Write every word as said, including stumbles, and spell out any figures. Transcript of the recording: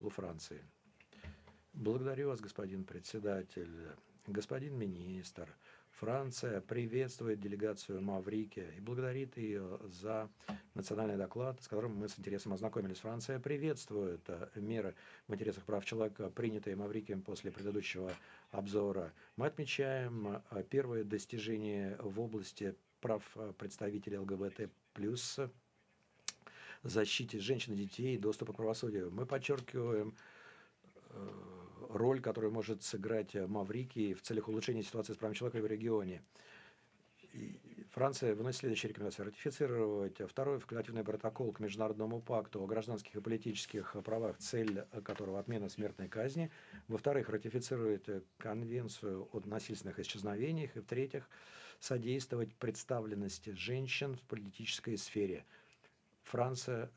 просьбу Франции. Благодарю вас, господин председатель. Господин министр, Франция приветствует делегацию Маврикия и благодарит ее за национальный доклад, с которым мы с интересом ознакомились. Франция приветствует э, меры в интересах прав человека, принятые Маврикием после предыдущего обзора. Мы отмечаем э, первые достижения в области прав э, представителей ЛГБТ+, защите женщин и детей, доступа к правосудию. Мы подчеркиваем э, роль, которую может сыграть Маврикий в целях улучшения ситуации с правами человека в регионе. И Франция выносит следующие рекомендации. Ратифицировать второй факультативный протокол к Международному пакту о гражданских и политических правах, цель которого отмена смертной казни. Во-вторых, ратифицировать конвенцию о насильственных исчезновениях. И в-третьих, содействовать представленности женщин в политической сфере. Франция